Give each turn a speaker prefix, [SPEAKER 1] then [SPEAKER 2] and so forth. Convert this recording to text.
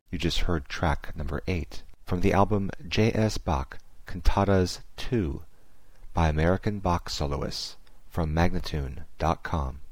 [SPEAKER 1] You just heard track number 8 from the album J.S. Bach Cantatas 2 by American Bach Soloists from Magnatune.com.